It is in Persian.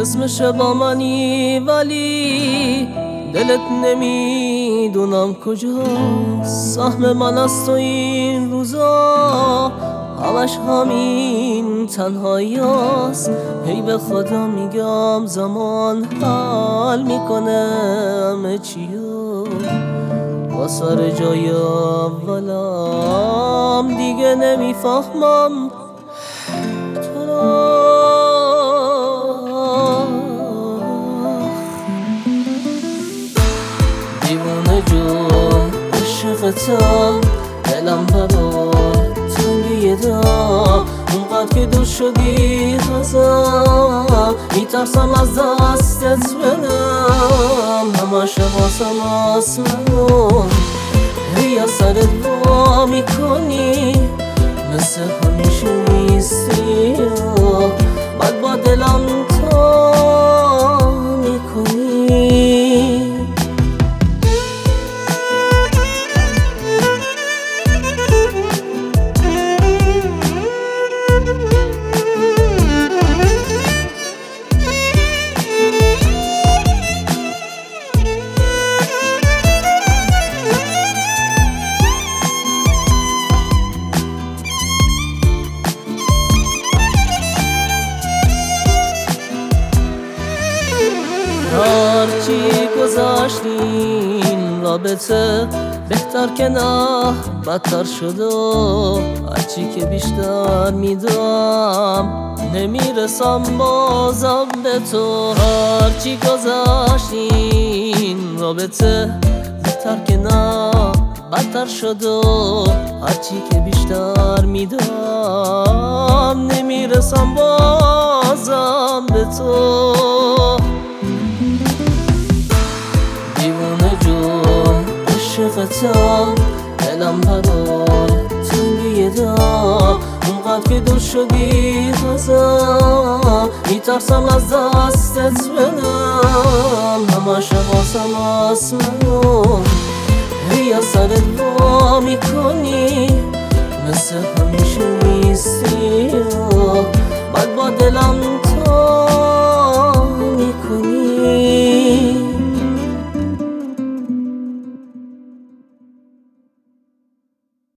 اسمش با منی ولی دلت نمیدونم کجاست. سهم من از تو این روزا همش همین تنهایی هست. هی به خدا میگم زمان حل میکنه همه چیو. با سر جای اولم دیگه نمیفهمم تو را. دیوانه جون عشقتم، دلم برا تنگیه دم. اونقدر که دور شدی ازم میترسم از دستت بدم. همش حواسم آسمون هی از سرت وا میکنی، مثل همیشه نیستی بعد با دلم تا میکنی. هرچی گذاشتیم رابطه بهتر که نه بدتر شده. هرچی که بیشتر میدم نمیرسم بازم به تو. هرچی گذاشتیم رابطه بهتر که نه بدتر شده. هرچی که بیشتر میدم نمیرسم بازم به تو. دیوانه جون عشقتم، دلم برا تنگیه دم. اونقدر که دور شدی ازم میترسم از دستت بدم. همش حواسم آسمون هی از سرت وا میکنی، مثل همیشه نیستی بعد با دلم